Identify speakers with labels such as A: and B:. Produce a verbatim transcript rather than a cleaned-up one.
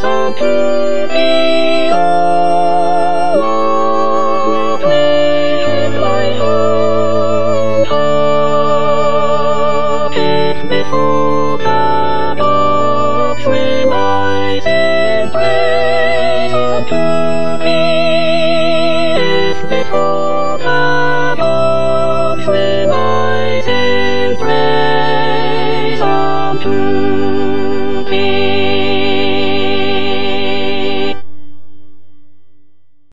A: unto thee, O Lord, will lift my hands up. If before the gods we rise in praise unto